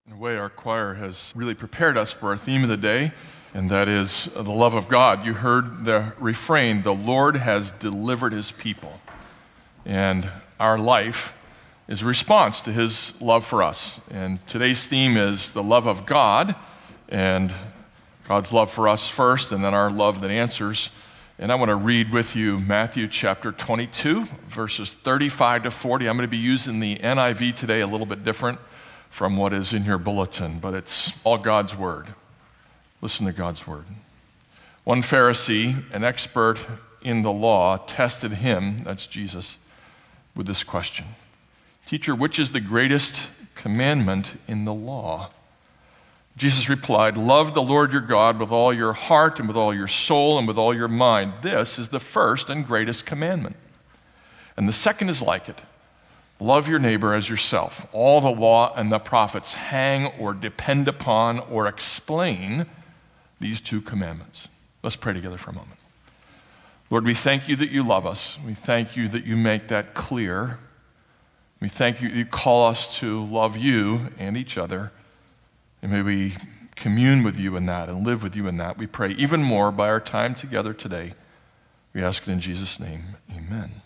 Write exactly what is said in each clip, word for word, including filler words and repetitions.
In a way, our choir has really prepared us for our theme of the day, and that is the love of God. You heard the refrain, the Lord has delivered his people. And our life is a response to his love for us. And today's theme is the love of God, and God's love for us first, and then our love that answers. And I want to read with you Matthew chapter twenty-two, verses thirty-five to forty. I'm going to be using the N I V today, a little bit different from what is in your bulletin, but it's all God's word. Listen to God's word. One Pharisee, an expert in the law, tested him, that's Jesus, with this question. Teacher, which is the greatest commandment in the law? Jesus replied, love the Lord your God with all your heart and with all your soul and with all your mind. This is the first and greatest commandment. And the second is like it. Love your neighbor as yourself. All the law and the prophets hang or depend upon or explain these two commandments. Let's pray together for a moment. Lord, we thank you that you love us. We thank you that you make that clear. We thank you that you call us to love you and each other. And may we commune with you in that and live with you in that. We pray even more by our time together today. We ask it in Jesus' name. Amen.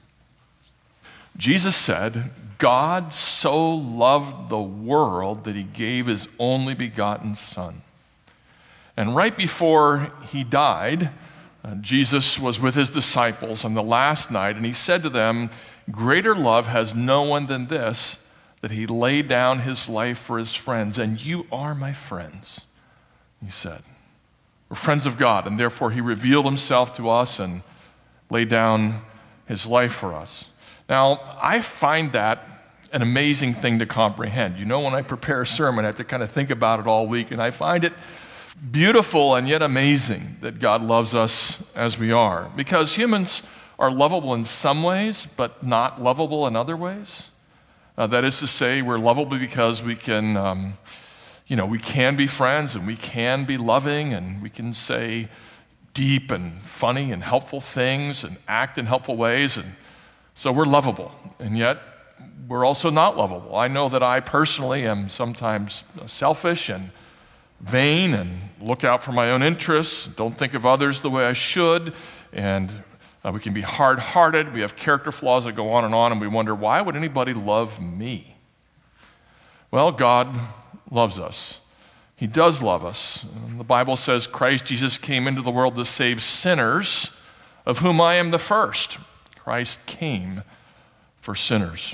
Jesus said, God so loved the world that he gave his only begotten Son. And right before he died, uh, Jesus was with his disciples on the last night, and he said to them, greater love has no one than this, that he laid down his life for his friends. And you are my friends, he said. We're friends of God, and therefore he revealed himself to us and laid down his life for us. Now, I find that an amazing thing to comprehend. You know, when I prepare a sermon, I have to kind of think about it all week, and I find it beautiful and yet amazing that God loves us as we are. Because humans are lovable in some ways, but not lovable in other ways. Uh, that is to say, we're lovable because we can, um, you know, we can be friends, and we can be loving, and we can say deep and funny and helpful things and act in helpful ways, and so we're lovable, and yet we're also not lovable. I know that I personally am sometimes selfish and vain and look out for my own interests, don't think of others the way I should, and uh, we can be hard-hearted. We have character flaws that go on and on, and we wonder, why would anybody love me? Well, God loves us. He does love us. The Bible says Christ Jesus came into the world to save sinners, of whom I am the first. Christ came for sinners.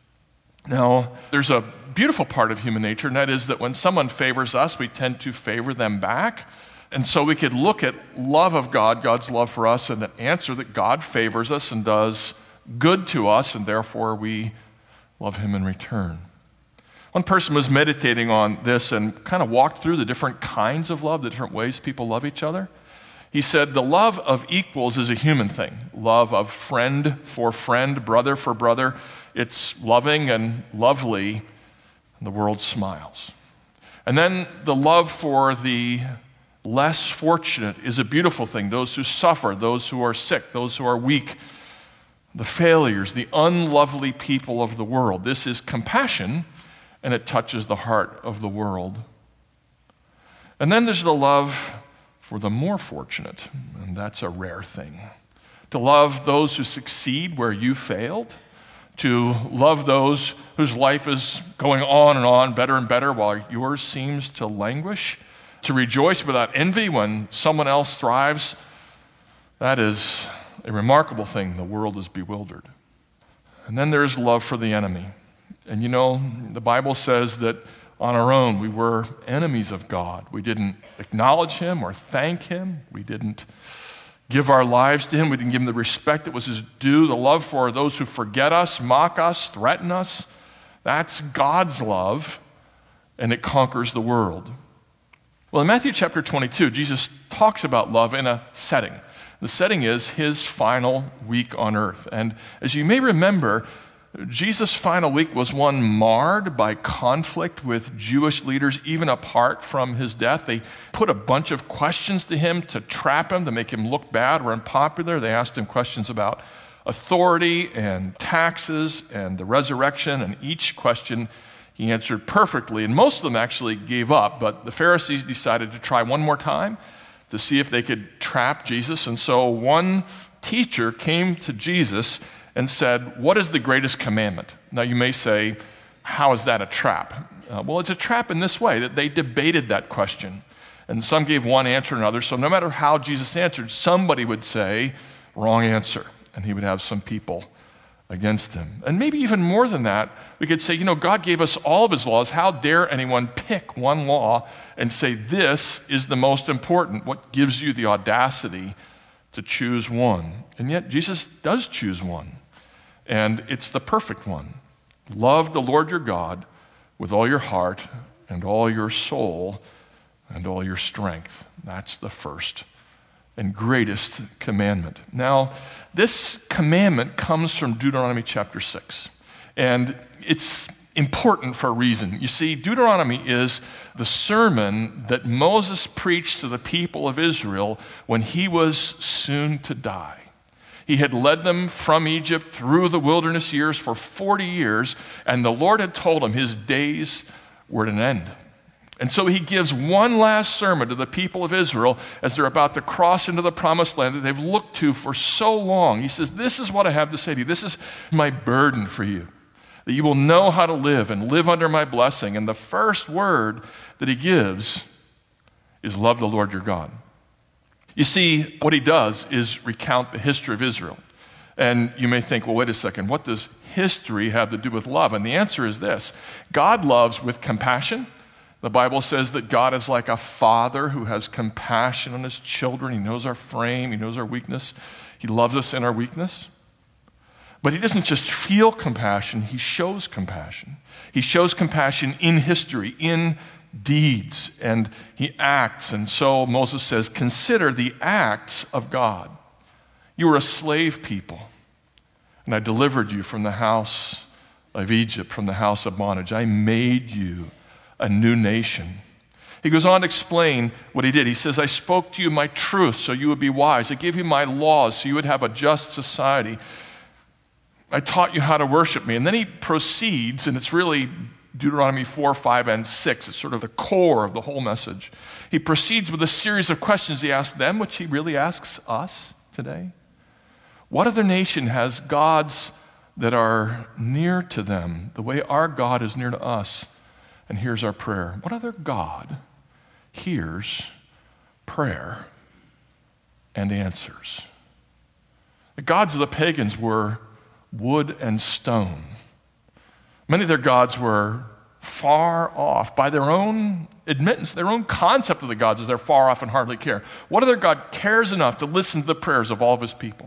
Now, there's a beautiful part of human nature, and that is that when someone favors us, we tend to favor them back. And so we could look at love of God, God's love for us, and answer that God favors us and does good to us, and therefore we love him in return. One person was meditating on this and kind of walked through the different kinds of love, the different ways people love each other. He said the love of equals is a human thing. Love of friend for friend, brother for brother. It's loving and lovely, and the world smiles. And then the love for the less fortunate is a beautiful thing. Those who suffer, those who are sick, those who are weak, the failures, the unlovely people of the world. This is compassion, and it touches the heart of the world. And then there's the love for the more fortunate, and that's a rare thing. To love those who succeed where you failed, to love those whose life is going on and on, better and better, while yours seems to languish, to rejoice without envy when someone else thrives, that is a remarkable thing. The world is bewildered. And then there's love for the enemy. And you know, the Bible says that on our own, we were enemies of God. We didn't acknowledge him or thank him. We didn't give our lives to him. We didn't give him the respect that was his due. The love for those who forget us, mock us, threaten us. That's God's love, and it conquers the world. Well, in Matthew chapter twenty-two, Jesus talks about love in a setting. The setting is his final week on earth. And as you may remember, Jesus' final week was one marred by conflict with Jewish leaders, even apart from his death. They put a bunch of questions to him to trap him, to make him look bad or unpopular. They asked him questions about authority and taxes and the resurrection, and each question He answered perfectly, and most of them actually gave up, but the Pharisees decided to try one more time to see if they could trap Jesus. And so one teacher came to Jesus and said, "What is the greatest commandment?" Now you may say, how is that a trap? Uh, well, it's a trap in this way, that they debated that question. And some gave one answer and another, so no matter how Jesus answered, somebody would say, wrong answer, and he would have some people against him. And maybe even more than that, we could say, you know, God gave us all of his laws. How dare anyone pick one law and say this is the most important? What gives you the audacity to choose one? And yet Jesus does choose one, and it's the perfect one. Love the Lord your God with all your heart and all your soul and all your strength. That's the first and greatest commandment. Now, this commandment comes from Deuteronomy chapter six, and it's important for a reason. You see, Deuteronomy is the sermon that Moses preached to the people of Israel when he was soon to die. He had led them from Egypt through the wilderness years for forty years, and the Lord had told him his days were at an end. And so he gives one last sermon to the people of Israel as they're about to cross into the promised land that they've looked to for so long. He says, this is what I have to say to you. This is my burden for you, that you will know how to live and live under my blessing. And the first word that he gives is love the Lord your God. You see, what he does is recount the history of Israel. And you may think, well, wait a second, what does history have to do with love? And the answer is this: God loves with compassion. The Bible says that God is like a father who has compassion on his children. He knows our frame, he knows our weakness. He loves us in our weakness. But he doesn't just feel compassion, he shows compassion. He shows compassion in history, in deeds, and he acts. And so Moses says, consider the acts of God. You were a slave people, and I delivered you from the house of Egypt, from the house of bondage. I made you a new nation. He goes on to explain what he did. He says, I spoke to you my truth so you would be wise. I gave you my laws so you would have a just society. I taught you how to worship me. And then he proceeds, and it's really Deuteronomy four, five, and six. It's sort of the core of the whole message. He proceeds with a series of questions he asks them, which he really asks us today. What other nation has gods that are near to them, the way our God is near to us? And here's our prayer. What other God hears prayer and answers? The gods of the pagans were wood and stone. Many of their gods were far off. By their own admittance, their own concept of the gods is they're far off and hardly care. What other God cares enough to listen to the prayers of all of his people?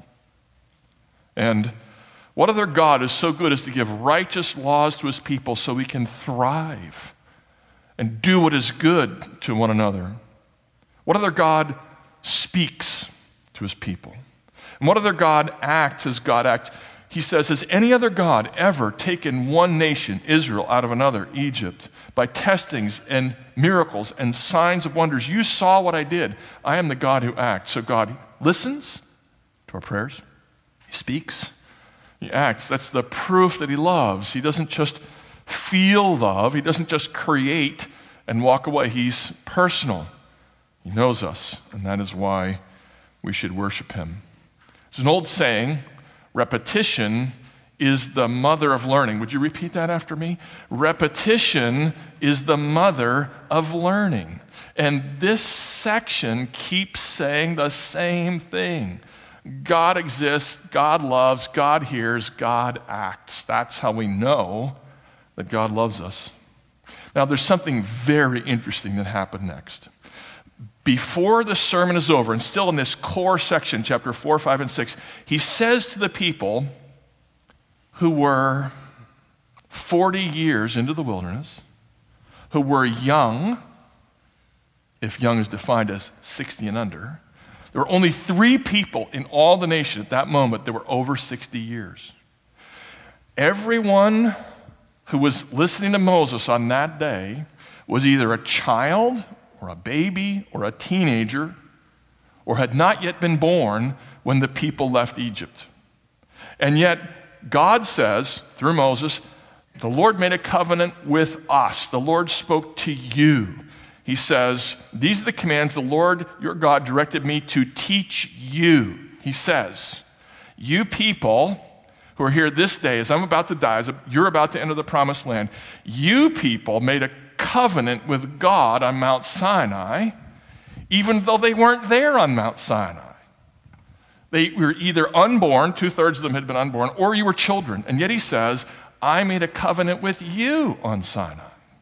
And what other God is so good as to give righteous laws to his people so we can thrive and do what is good to one another? What other God speaks to his people? And what other God acts as God acts? He says, has any other God ever taken one nation, Israel, out of another, Egypt, by testings and miracles and signs of wonders? You saw what I did. I am the God who acts. So God listens to our prayers. He speaks. He acts. That's the proof that he loves. He doesn't just feel love. He doesn't just create and walk away. He's personal. He knows us, and that is why we should worship him. There's an old saying, repetition is the mother of learning. Would you repeat that after me? Repetition is the mother of learning. And this section keeps saying the same thing. God exists, God loves, God hears, God acts. That's how we know that God loves us. Now, there's something very interesting that happened next. Before the sermon is over, and still in this core section, chapter four, five, and six, he says to the people who were forty years into the wilderness, who were young, if young is defined as sixty and under, there were only three people in all the nation at that moment that were over sixty years. Everyone who was listening to Moses on that day was either a child or a baby or a teenager or had not yet been born when the people left Egypt. And yet God says through Moses, The Lord made a covenant with us. The Lord spoke to you. He says, these are the commands the Lord your God directed me to teach you. He says, you people who are here this day, as I'm about to die, as you're about to enter the promised land, you people made a covenant with God on Mount Sinai, even though they weren't there on Mount Sinai. They were either unborn, two-thirds of them had been unborn, or you were children. And yet he says, I made a covenant with you on Sinai.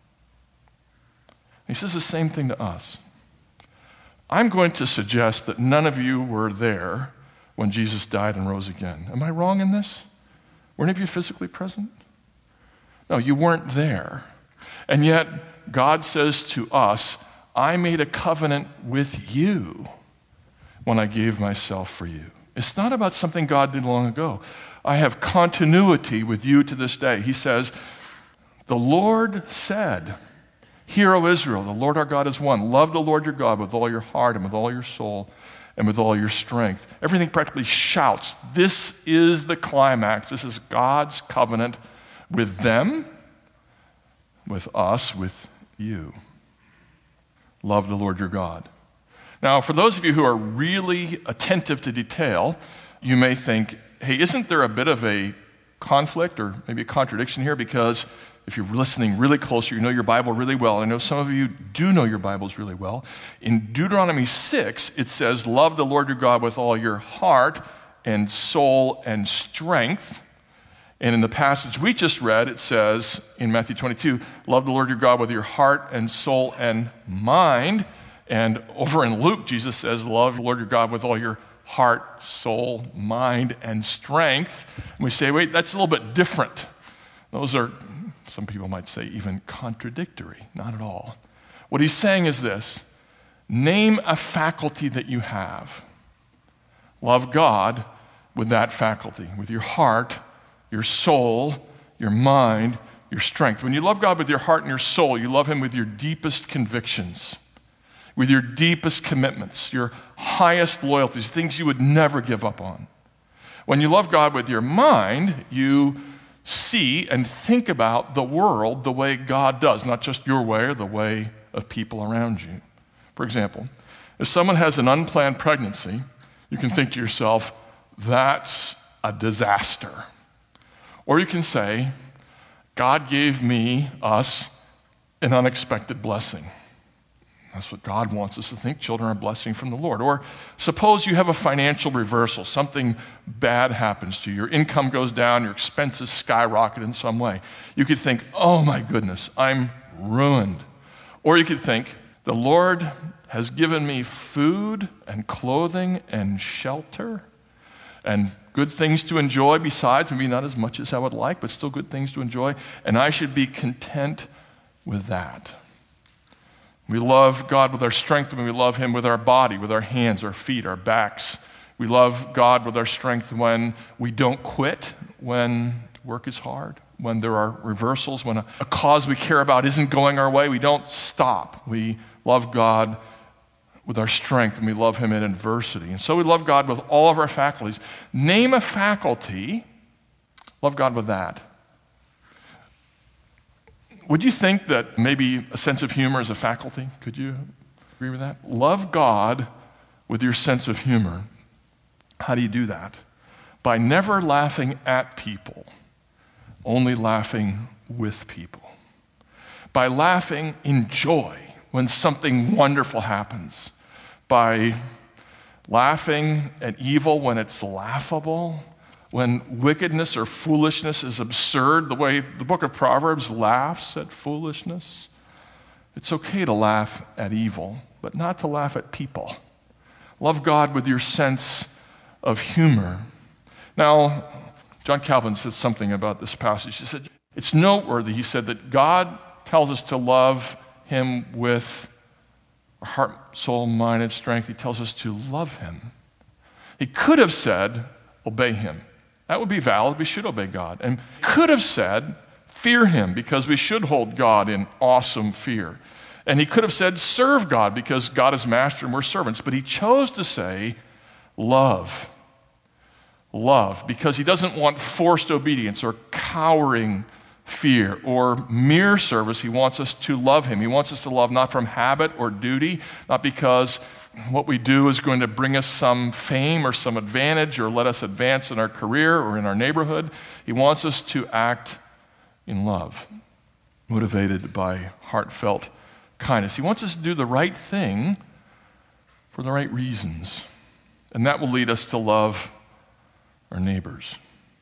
He says the same thing to us. I'm going to suggest that none of you were there when Jesus died and rose again. Am I wrong in this? Were any of you physically present? No, you weren't there. And yet, God says to us, I made a covenant with you when I gave myself for you. It's not about something God did long ago. I have continuity with you to this day. He says, the Lord said, hear, O Israel, the Lord our God is one. Love the Lord your God with all your heart and with all your soul and with all your strength. Everything practically shouts, this is the climax. This is God's covenant with them, with us, with you. Love the Lord your God. Now, for those of you who are really attentive to detail, you may think, hey, isn't there a bit of a conflict or maybe a contradiction here? Because if you're listening really closely, you know your Bible really well. I know some of you do know your Bibles really well. In Deuteronomy six, it says, love the Lord your God with all your heart and soul and strength. And in the passage we just read, it says in Matthew twenty-two, love the Lord your God with your heart and soul and mind. And over in Luke, Jesus says, love the Lord your God with all your heart, soul, mind, and strength. And we say, wait, that's a little bit different. Those are, some people might say, even contradictory. Not at all. What he's saying is this: name a faculty that you have. Love God with that faculty, with your heart, your soul, your mind, your strength. When you love God with your heart and your soul, you love him with your deepest convictions, with your deepest commitments, your highest loyalties, things you would never give up on. When you love God with your mind, you see and think about the world the way God does, not just your way or the way of people around you. For example, if someone has an unplanned pregnancy, you can think to yourself, that's a disaster. Or you can say, God gave me, us, an unexpected blessing. That's what God wants us to think. Children are a blessing from the Lord. Or suppose you have a financial reversal. Something bad happens to you. Your income goes down. Your expenses skyrocket in some way. You could think, oh my goodness, I'm ruined. Or you could think, the Lord has given me food and clothing and shelter and good things to enjoy besides, maybe not as much as I would like, but still good things to enjoy. And I should be content with that. We love God with our strength when we love him with our body, with our hands, our feet, our backs. We love God with our strength when we don't quit, when work is hard, when there are reversals, when a, a cause we care about isn't going our way. We don't stop. We love God with our strength and we love him in adversity. And so we love God with all of our faculties. Name a faculty, love God with that. Would you think that maybe a sense of humor is a faculty? Could you agree with that? Love God with your sense of humor. How do you do that? By never laughing at people, only laughing with people. By laughing in joy when something wonderful happens. By laughing at evil when it's laughable. When wickedness or foolishness is absurd, the way the book of Proverbs laughs at foolishness. It's okay to laugh at evil, but not to laugh at people. Love God with your sense of humor. Now, John Calvin said something about this passage. He said, it's noteworthy, he said, that God tells us to love him with our heart, soul, mind, and strength. He tells us to love him. He could have said, obey him. That would be valid. We should obey God. And could have said, fear him, because we should hold God in awesome fear. And he could have said, serve God, because God is master and we're servants. But he chose to say, love. Love, because he doesn't want forced obedience or cowering fear or mere service. He wants us to love him. He wants us to love not from habit or duty, not because what we do is going to bring us some fame or some advantage or let us advance in our career or in our neighborhood. He wants us to act in love, motivated by heartfelt kindness. He wants us to do the right thing for the right reasons, and that will lead us to love our neighbors.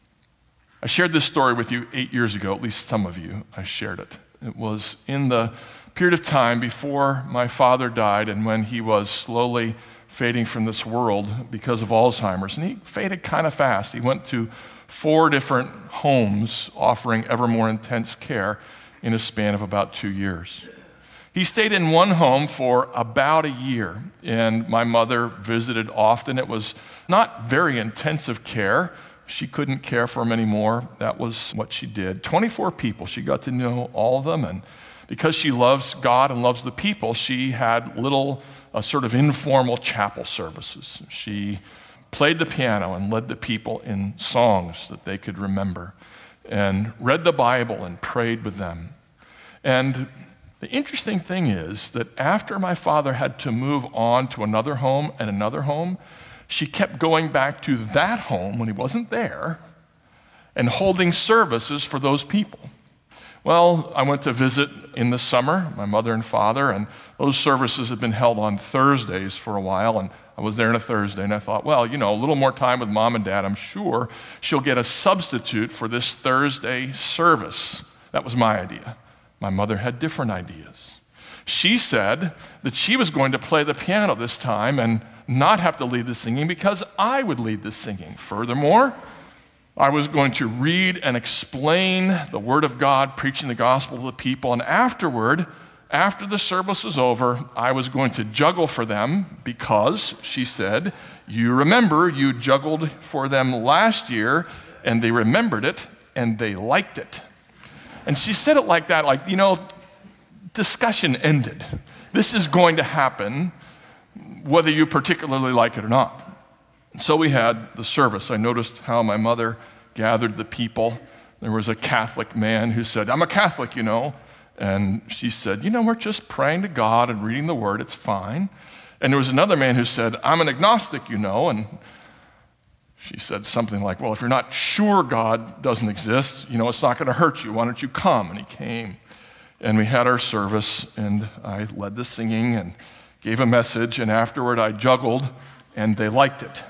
I shared this story with you eight years ago, at least some of you, I shared it. It was in the period of time before my father died and when he was slowly fading from this world because of Alzheimer's. And he faded kind of fast. He went to four different homes offering ever more intense care in a span of about two years. He stayed in one home for about a year, and my mother visited often. It was not very intensive care. She couldn't care for him anymore. That was what she did. twenty-four people. She got to know all of them, and because she loves God and loves the people, she had little uh, sort of informal chapel services. She played the piano and led the people in songs that they could remember and read the Bible and prayed with them. And the interesting thing is that after my father had to move on to another home and another home, she kept going back to that home when he wasn't there and holding services for those people. Well, I went to visit in the summer, my mother and father, and those services had been held on Thursdays for a while, and I was there on a Thursday, and I thought, well, you know, a little more time with mom and dad, I'm sure she'll get a substitute for this Thursday service. That was my idea. My mother had different ideas. She said that she was going to play the piano this time and not have to lead the singing because I would lead the singing. Furthermore, I was going to read and explain the Word of God, preaching the gospel to the people, and afterward, after the service was over, I was going to juggle for them because, she said, you remember you juggled for them last year, and they remembered it, and they liked it. And she said it like that, like, you know, discussion ended. This is going to happen whether you particularly like it or not. So we had the service. I noticed how my mother gathered the people. There was a Catholic man who said, I'm a Catholic, you know. And she said, you know, we're just praying to God and reading the Word. It's fine. And there was another man who said, I'm an agnostic, you know. And she said something like, well, if you're not sure God doesn't exist, you know, it's not going to hurt you. Why don't you come? And he came. And we had our service, and I led the singing and gave a message. And afterward, I juggled, and they liked it.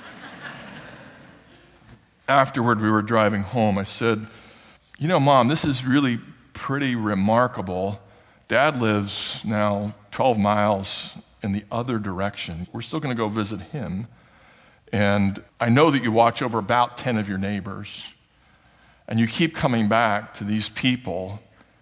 Afterward, we were driving home. I said, you know, Mom, this is really pretty remarkable. Dad lives now twelve miles in the other direction. We're still going to go visit him. And I know that you watch over about ten of your neighbors. And you keep coming back to these people.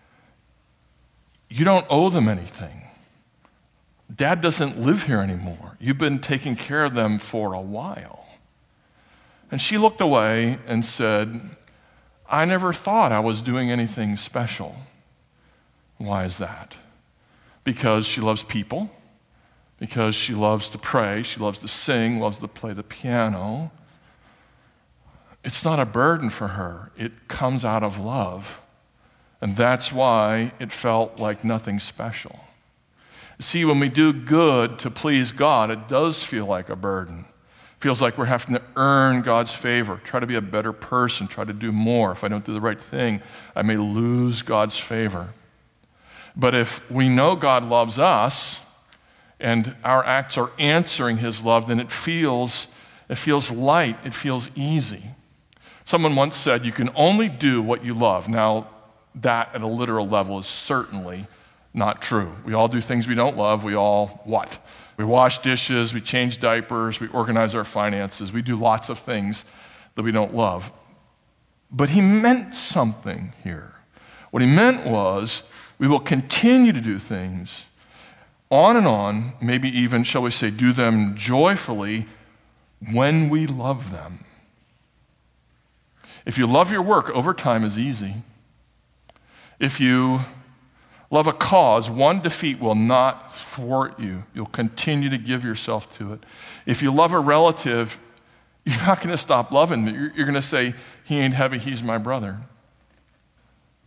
You don't owe them anything. Dad doesn't live here anymore. You've been taking care of them for a while. And she looked away and said, I never thought I was doing anything special. Why is that? Because she loves people, because she loves to pray, she loves to sing, loves to play the piano. It's not a burden for her. It comes out of love. And that's why it felt like nothing special. See, when we do good to please God, it does feel like a burden. Feels like we're having to earn God's favor, try to be a better person, try to do more. If I don't do the right thing, I may lose God's favor. But if we know God loves us and our acts are answering his love, then it feels, it feels light, it feels easy. Someone once said, you can only do what you love. Now, that at a literal level is certainly not true. We all do things we don't love. We all what? We wash dishes, we change diapers, we organize our finances, we do lots of things that we don't love. But he meant something here. What he meant was we will continue to do things on and on, maybe even, shall we say, do them joyfully when we love them. If you love your work, overtime is easy. If you love a cause, one defeat will not thwart you. You'll continue to give yourself to it. If you love a relative, you're not going to stop loving them. You're, you're going to say, he ain't heavy, he's my brother.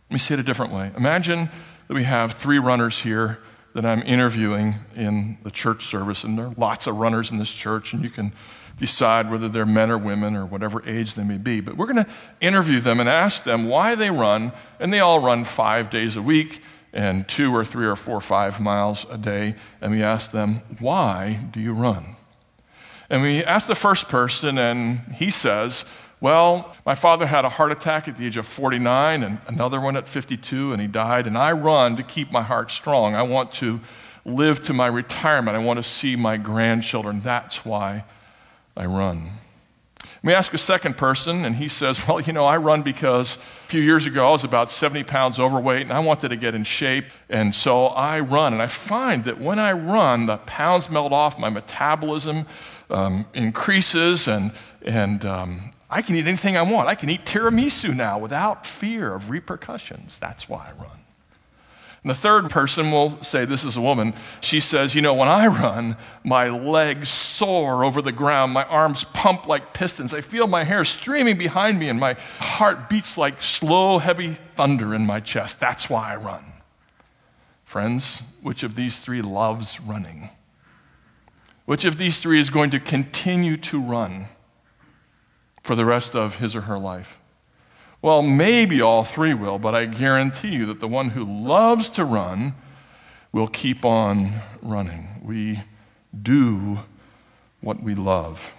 Let me say it a different way. Imagine that we have three runners here that I'm interviewing in the church service, and there are lots of runners in this church, and you can decide whether they're men or women or whatever age they may be. But we're going to interview them and ask them why they run, and they all run five days a week and two or three or four or five miles a day, and we ask them, why do you run? And we ask the first person, and he says, well, my father had a heart attack at the age of forty-nine and another one at fifty-two, and he died, and I run to keep my heart strong. I want to live to my retirement. I want to see my grandchildren. That's why I run. We ask a second person, and he says, well, you know, I run because a few years ago I was about seventy pounds overweight, and I wanted to get in shape, and so I run. And I find that when I run, the pounds melt off, my metabolism um, increases, and, and um, I can eat anything I want. I can eat tiramisu now without fear of repercussions. That's why I run. And the third person will say, this is a woman, she says, you know, when I run, my legs soar over the ground, my arms pump like pistons, I feel my hair streaming behind me, and my heart beats like slow, heavy thunder in my chest. That's why I run. Friends, which of these three loves running? Which of these three is going to continue to run for the rest of his or her life? Well, maybe all three will, but I guarantee you that the one who loves to run will keep on running. We do what we love.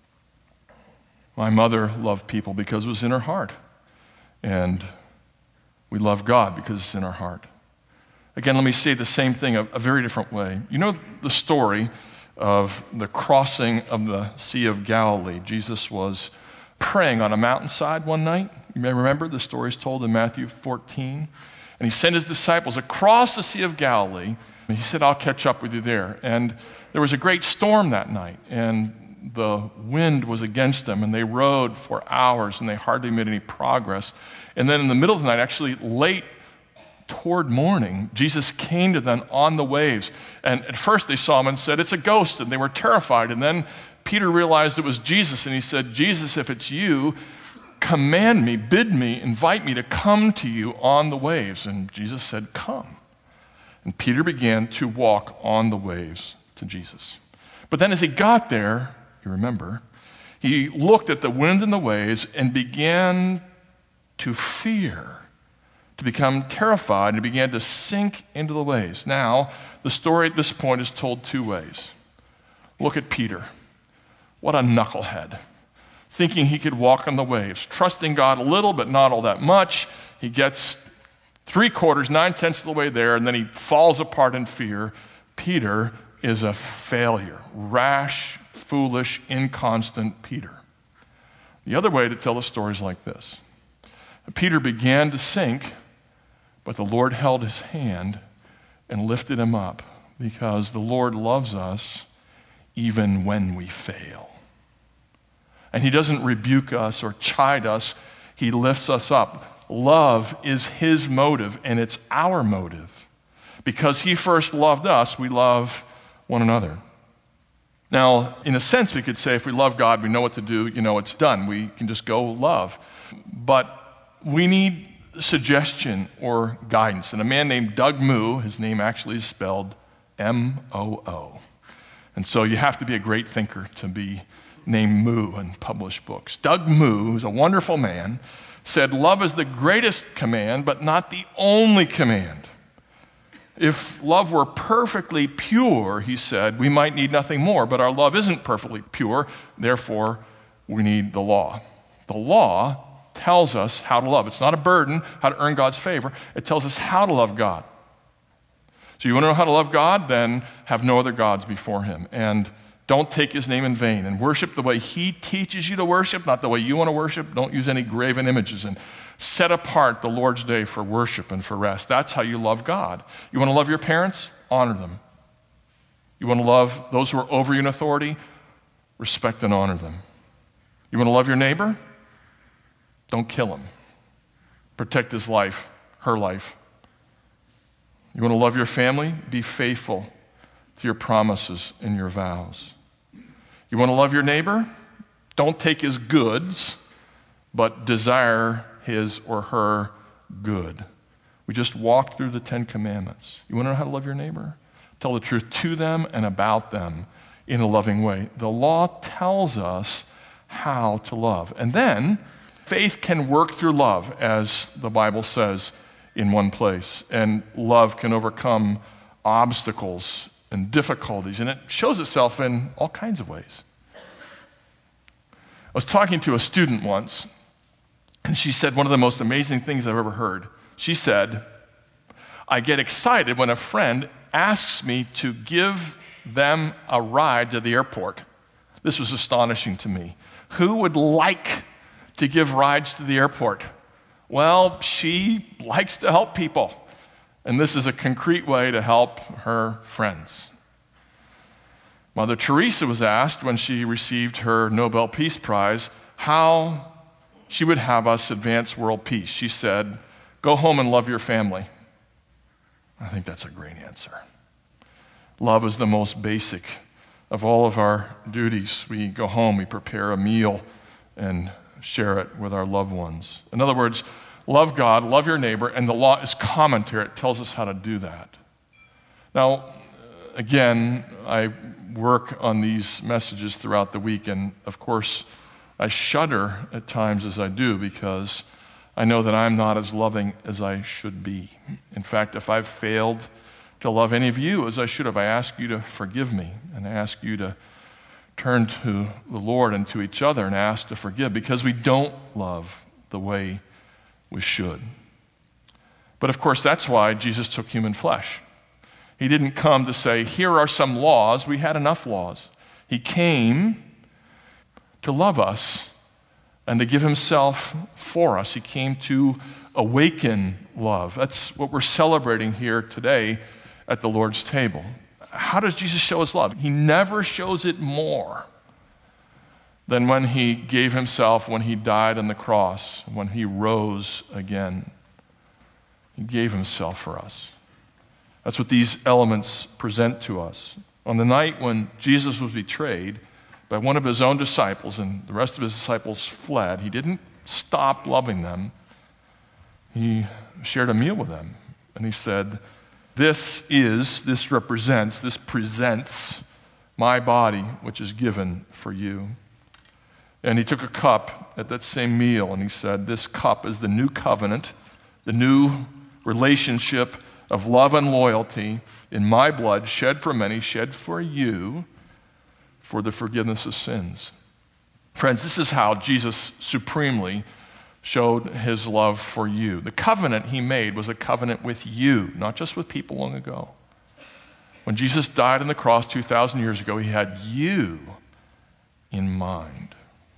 My mother loved people because it was in her heart, and we love God because it's in our heart. Again, let me say the same thing a, a very different way. You know the story of the crossing of the Sea of Galilee. Jesus was praying on a mountainside one night. You may remember the story is told in Matthew fourteen. And he sent his disciples across the Sea of Galilee. And he said, I'll catch up with you there. And there was a great storm that night, and the wind was against them, and they rowed for hours, and they hardly made any progress. And then in the middle of the night, actually late toward morning, Jesus came to them on the waves. And at first they saw him and said, it's a ghost, and they were terrified. And then Peter realized it was Jesus, and he said, Jesus, if it's you, command me, bid me, invite me to come to you on the waves. And Jesus said, come. And Peter began to walk on the waves to Jesus. But then as he got there, you remember, he looked at the wind and the waves and began to fear, to become terrified, and he began to sink into the waves. Now, the story at this point is told two ways. Look at Peter. What a knucklehead. Thinking he could walk on the waves, trusting God a little, but not all that much. He gets three quarters, nine-tenths of the way there, and then he falls apart in fear. Peter is a failure. Rash, foolish, inconstant Peter. The other way to tell the story is like this. Peter began to sink, but the Lord held his hand and lifted him up, because the Lord loves us even when we fail. And he doesn't rebuke us or chide us. He lifts us up. Love is his motive, and it's our motive. Because he first loved us, we love one another. Now, in a sense, we could say if we love God, we know what to do, you know, it's done. We can just go love. But we need suggestion or guidance. And a man named Doug Moo, his name actually is spelled M O O. And so you have to be a great thinker to be named Moo and publish books. Doug Moo, who's a wonderful man, said love is the greatest command, but not the only command. If love were perfectly pure, he said, we might need nothing more, but our love isn't perfectly pure, therefore we need the law. The law tells us how to love. It's not a burden, how to earn God's favor. It tells us how to love God. So you want to know how to love God? Then have no other gods before him. And don't take his name in vain. And worship the way he teaches you to worship, not the way you want to worship. Don't use any graven images. And set apart the Lord's day for worship and for rest. That's how you love God. You want to love your parents? Honor them. You want to love those who are over you in authority? Respect and honor them. You want to love your neighbor? Don't kill him. Protect his life, her life. You want to love your family? Be faithful to your promises and your vows. You want to love your neighbor? Don't take his goods, but desire his or her good. We just walked through the Ten Commandments. You want to know how to love your neighbor? Tell the truth to them and about them in a loving way. The law tells us how to love. And then faith can work through love, as the Bible says in one place. And love can overcome obstacles and difficulties. And it shows itself in all kinds of ways. I was talking to a student once, and she said one of the most amazing things I've ever heard. She said, I get excited when a friend asks me to give them a ride to the airport. This was astonishing to me. Who would like to give rides to the airport? Well, she likes to help people. And this is a concrete way to help her friends. Mother Teresa was asked when she received her Nobel Peace Prize how she would have us advance world peace. She said, go home and love your family. I think that's a great answer. Love is the most basic of all of our duties. We go home, we prepare a meal, and share it with our loved ones. In other words, love God, love your neighbor, and the law is commentary. It tells us how to do that. Now, again, I work on these messages throughout the week, and of course, I shudder at times as I do because I know that I'm not as loving as I should be. In fact, if I've failed to love any of you as I should have, I ask you to forgive me, and I ask you to turn to the Lord and to each other and ask to forgive, because we don't love the way we should. But of course, that's why Jesus took human flesh. He didn't come to say, here are some laws. We had enough laws. He came to love us and to give himself for us. He came to awaken love. That's what we're celebrating here today at the Lord's table. How does Jesus show his love? He never shows it more than when he gave himself, when he died on the cross, when he rose again. He gave himself for us. That's what these elements present to us. On the night when Jesus was betrayed by one of his own disciples and the rest of his disciples fled, he didn't stop loving them. He shared a meal with them, and he said, This is, this represents, this presents my body, which is given for you. And he took a cup at that same meal, and he said, this cup is the new covenant, the new relationship of love and loyalty in my blood, shed for many, shed for you, for the forgiveness of sins. Friends, this is how Jesus supremely showed his love for you. The covenant he made was a covenant with you, not just with people long ago. When Jesus died on the cross two thousand years ago, he had you in mind.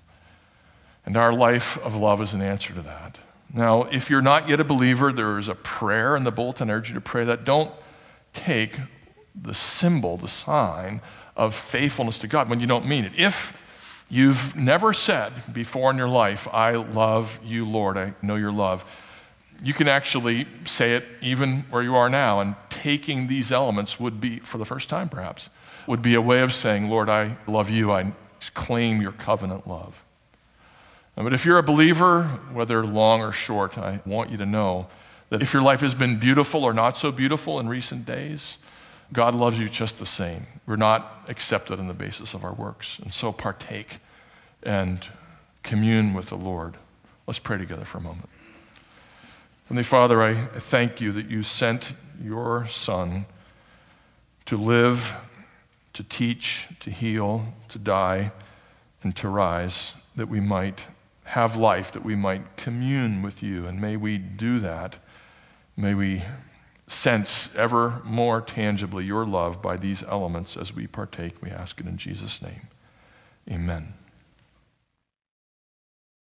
And our life of love is an answer to that. Now, if you're not yet a believer, there is a prayer in the bulletin. I urge you to pray that. Don't take the symbol, the sign of faithfulness to God when you don't mean it. If you've never said before in your life, I love you, Lord, I know your love, you can actually say it even where you are now, and taking these elements would be, for the first time perhaps, would be a way of saying, Lord, I love you, I claim your covenant love. But if you're a believer, whether long or short, I want you to know that if your life has been beautiful or not so beautiful in recent days, God loves you just the same. We're not accepted on the basis of our works. And so partake and commune with the Lord. Let's pray together for a moment. Heavenly Father, I thank you that you sent your Son to live, to teach, to heal, to die, and to rise, that we might have life, that we might commune with you. And may we do that. May we sense ever more tangibly your love by these elements as we partake. We ask it in Jesus' name. Amen.